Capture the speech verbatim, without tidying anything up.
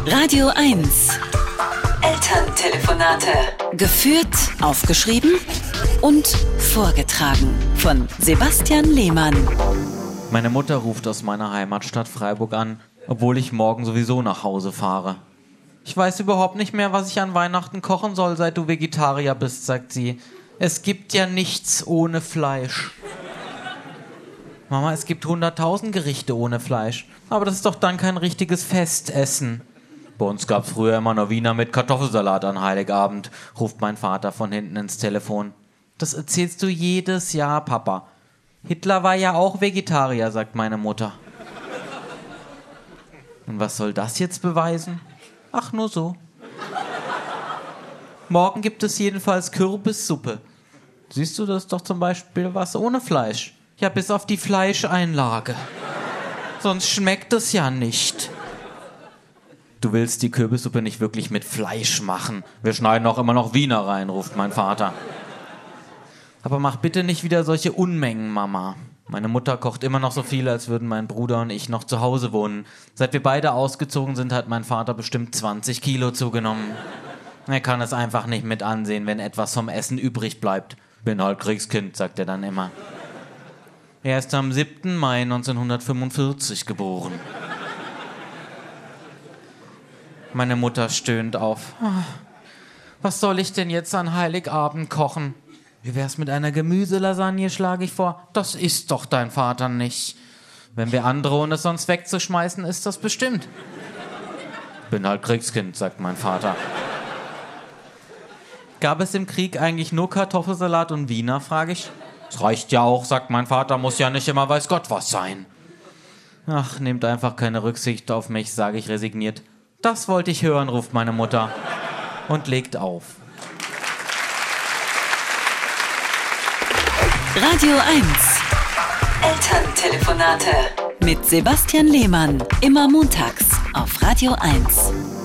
Radio eins. Elterntelefonate. Geführt, aufgeschrieben und vorgetragen von Sebastian Lehmann. Meine Mutter ruft aus meiner Heimatstadt Freiburg an, obwohl ich morgen sowieso nach Hause fahre. Ich weiß überhaupt nicht mehr, was ich an Weihnachten kochen soll, seit du Vegetarier bist, sagt sie. Es gibt ja nichts ohne Fleisch. Mama, es gibt hunderttausend Gerichte ohne Fleisch, aber das ist doch dann kein richtiges Festessen. Bei uns gab's früher immer nur Wiener mit Kartoffelsalat an Heiligabend, ruft mein Vater von hinten ins Telefon. Das erzählst du jedes Jahr, Papa. Hitler war ja auch Vegetarier, sagt meine Mutter. Und was soll das jetzt beweisen? Ach, nur so. Morgen gibt es jedenfalls Kürbissuppe. Siehst du, das ist doch zum Beispiel was ohne Fleisch. Ja, bis auf die Fleischeinlage. Sonst schmeckt es ja nicht. Du willst die Kürbissuppe nicht wirklich mit Fleisch machen. Wir schneiden auch immer noch Wiener rein, ruft mein Vater. Aber mach bitte nicht wieder solche Unmengen, Mama. Meine Mutter kocht immer noch so viel, als würden mein Bruder und ich noch zu Hause wohnen. Seit wir beide ausgezogen sind, hat mein Vater bestimmt zwanzig Kilo zugenommen. Er kann es einfach nicht mit ansehen, wenn etwas vom Essen übrig bleibt. Bin halt Kriegskind, sagt er dann immer. Er ist am siebten Mai neunzehnhundertfünfundvierzig geboren. Meine Mutter stöhnt auf. Was soll ich denn jetzt an Heiligabend kochen? Wie wär's mit einer Gemüselasagne, schlage ich vor. Das isst doch dein Vater nicht. Wenn wir androhen, es sonst wegzuschmeißen, ist das bestimmt. Bin halt Kriegskind, sagt mein Vater. Gab es im Krieg eigentlich nur Kartoffelsalat und Wiener, frage ich. Das reicht ja auch, sagt mein Vater, muss ja nicht immer weiß Gott was sein. Ach, nehmt einfach keine Rücksicht auf mich, sage ich resigniert. Das wollte ich hören, ruft meine Mutter und legt auf. Radio eins. Elterntelefonate mit Sebastian Lehmann. Immer montags auf Radio eins.